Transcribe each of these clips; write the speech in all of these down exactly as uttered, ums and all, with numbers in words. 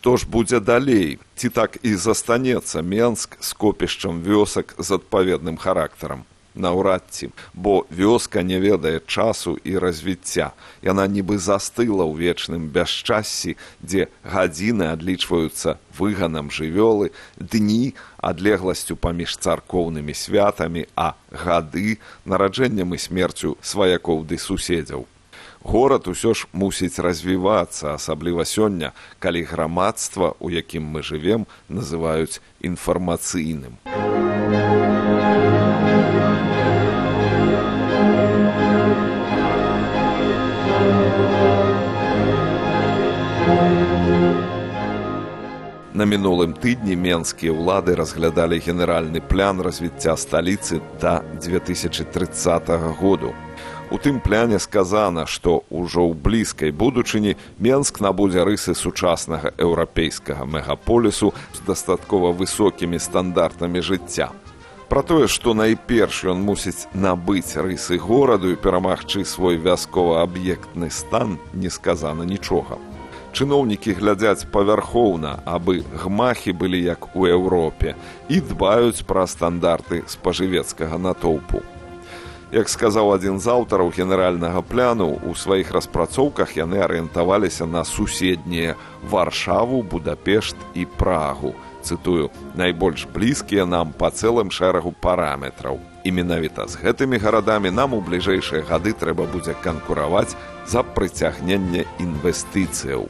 Што ж будзе далей? Ці так і застанецца Менск скопішчам вёсак з адпаведным характарам? Наўрад ці, бо вёска не ведае часу і развіцця. Яна нібы застыла ў вечным бясчассі, дзе гадзіны адлічваюцца выганам жывёлы, дні адлегласцю паміж царкоўнымі святамі, а гады нараджэннем і смерцю сваякоў ды суседзяў. Горад усё ж мусіць развівацца, асабліва сёння, калі грамадства, у якім мы жывем, называюць інфармацыйным. На мінулым тыдні менскія ўлады разглядалі генеральны план развіцця сталіцы да дзве тысячы трыццатага году. У тым пляне сказана, што ўжо ў блізкай будучыні Менск набудзе рысы сучаснага еўрапейскага мегаполісу з дастаткова высокімі стандартамі жыцця. Пра тое, што найперш ён мусіць набыць рысы гораду і перамагчы свой вяскова-аб'ектны стан, не сказана нічога. Чыноўнікі глядзяць павярхоўна, абы гмахі былі як у Еўропе, і дбаюць пра стандарты спажывецкага натоўпу. Як сказаў адзін з аўтараў генеральнага пляну, у сваіх распрацоўках яны арыентаваліся на суседнія Варшаву, Будапешт і Прагу. Цытую, найбольш блізкія нам па цэлым шэрагу параметраў. І менавіта з гэтымі гарадамі нам у бліжэйшыя гады трэба будзе канкураваць за прыцягненне інвестыцыяў.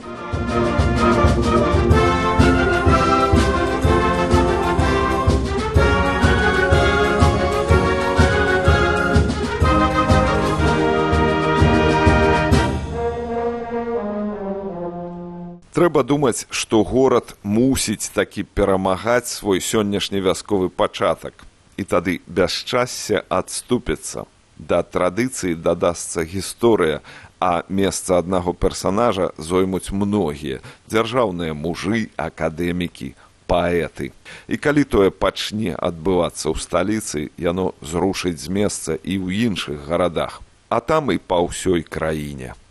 Трэба думаць, што горад мусіць такі перамагаць свой сённяшні вясковы пачатак. І тады бясчасце адступіцца. Да традыцыі дадасца гісторыя, а месца аднаго персанажа зоймуць многія дзяржаўныя мужы, акадэмікі, паэты. І калі тое пачне адбывацца ў сталіцы, яно зрушыць з месца і ў іншых гарадах, а там і па ўсёй краіне.